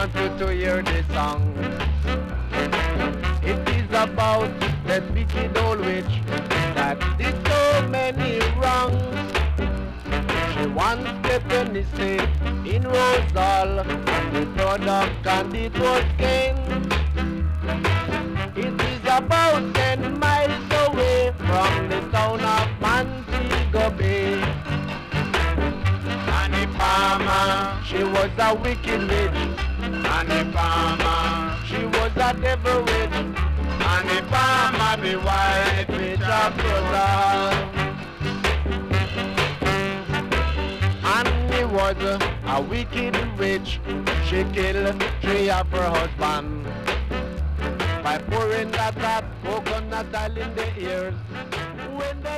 want you to hear this song. It is about that wicked old witch that did so many wrongs. She once kept an estate in Rosal, and the product and it was gained. It is about 10 miles away from the town of Montego Bay. Annie Palmer, she was a wicked witch. Annie Palmer, she was a devil witch. Annie Palmer, the white witch of Rosal. Annie was a wicked witch. She killed 3 of her husbands by pouring that hot coconut oil in the ears. When